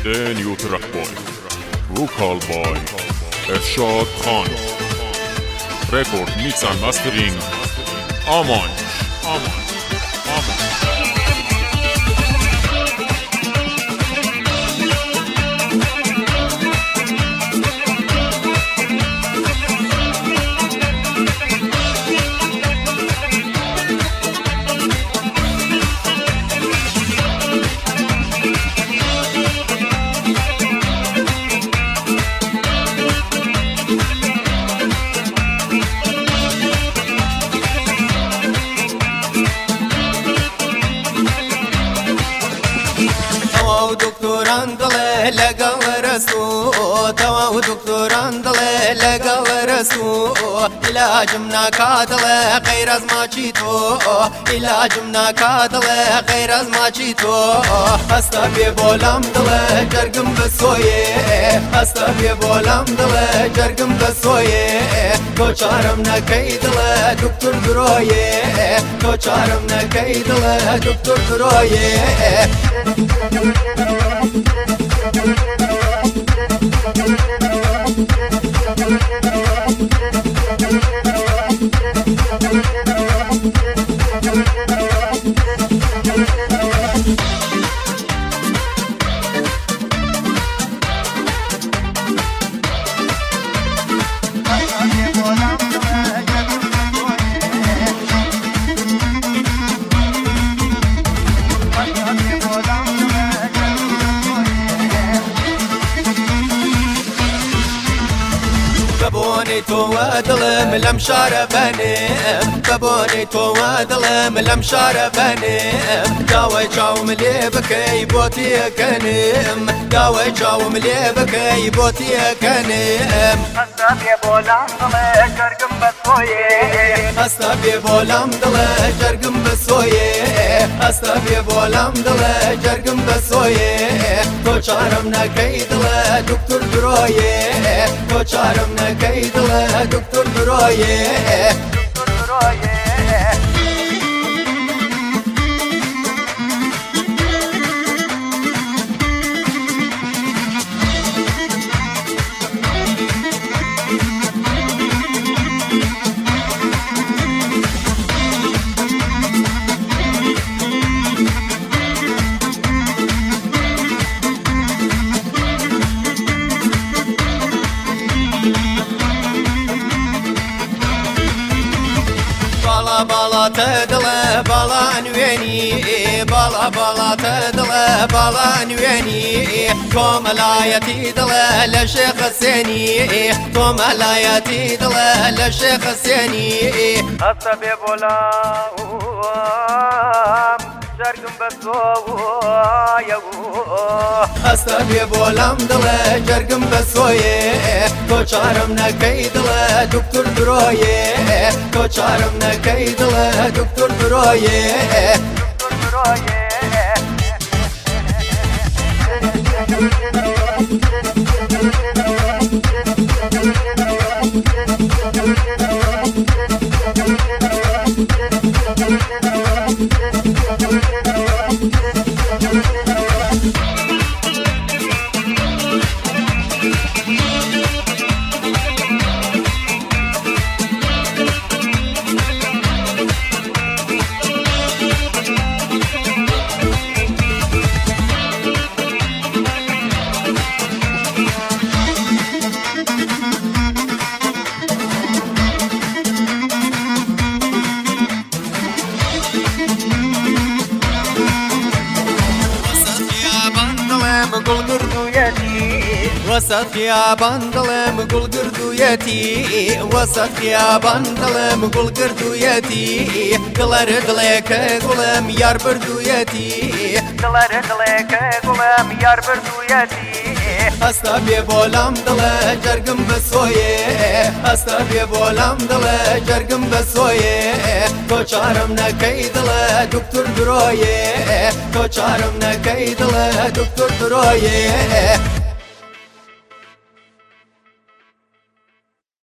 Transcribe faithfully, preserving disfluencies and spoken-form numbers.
The New Track Boy Vocal by Ershad Khan Record Mix and Mastering Aman Aman Aman دكتوران ضل لقى رسو توا دكتوران ضل لقى رسو علاجمنا كادل غير از ما چیتو علاجمنا كادل غير از ما چیتو هستا بی بولم دل جرگم بسویه هستا بی بولم دل جرگم بسویه تو چارم نکی دل دکتر درویه تو چارم نکی دل دکتر درویه ببوني تو ودلم لم شاربنم ببوني تو ودلم لم شاربنم داوي جاوم لي بكي بوتي كنم داوي جاوم لي بكي بوتي كنم هستا بي بولام دل جرگم بسويه هستا بي بولام دل جرگم بسويه هستا بي بولام دل جرگم بسويه تو چارم نکی دل دکتر درویه تو چارم نکی دل دکتر درویه دكتور درويه بالا بالا تدل بالا نويني بالا بالا تدل بالا نويني كوملايتي دل لشيخ السيني كوملايتي دل لشيخ السيني هستا بي بولام جرگم بسويه هستا بي بولام دل جرگم بسويه تو چارم نکی دل دکتر درویه تو چارم نکی دل دکتر درویه دكتور درويه قل قردويتي وسط خيابان ظلم قل قردويتي وسط خيابان ظلم قل قردويتي قلر دلك قلم يار بردويتي دلر دلك قلم يار بردويتي هستا بي بولام دل جرگم بسويه هستا بي بولام دل جرگم بسويه تو چارم نکی دل دکتر درویه تو چارم نکی دل دکتر درویه